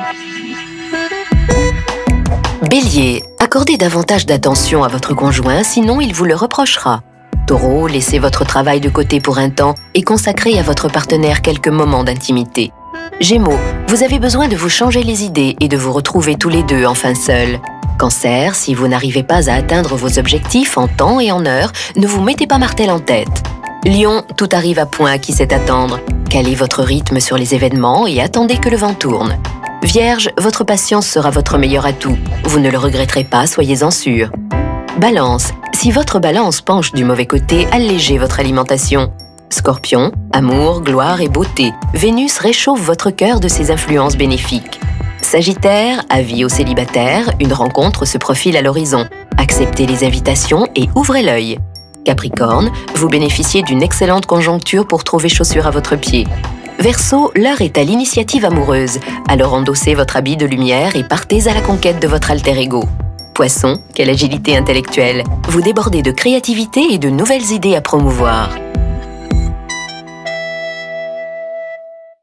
Bélier, accordez davantage d'attention à votre conjoint, sinon il vous le reprochera. Taureau, laissez votre travail de côté pour un temps et consacrez à votre partenaire quelques moments d'intimité. Gémeaux, vous avez besoin de vous changer les idées et de vous retrouver tous les deux enfin seuls. Cancer, si vous n'arrivez pas à atteindre vos objectifs en temps et en heure, ne vous mettez pas martel en tête. Lion, tout arrive à point à qui sait attendre. Calez votre rythme sur les événements et attendez que le vent tourne. Vierge, votre patience sera votre meilleur atout. Vous ne le regretterez pas, soyez-en sûr. Balance, si votre balance penche du mauvais côté, allégez votre alimentation. Scorpion, amour, gloire et beauté. Vénus réchauffe votre cœur de ses influences bénéfiques. Sagittaire, avis aux célibataires, une rencontre se profile à l'horizon. Acceptez les invitations et ouvrez l'œil. Capricorne, vous bénéficiez d'une excellente conjoncture pour trouver chaussure à votre pied. Verseau, l'heure est à l'initiative amoureuse, alors endossez votre habit de lumière et partez à la conquête de votre alter ego. Poisson, quelle agilité intellectuelle, vous débordez de créativité et de nouvelles idées à promouvoir.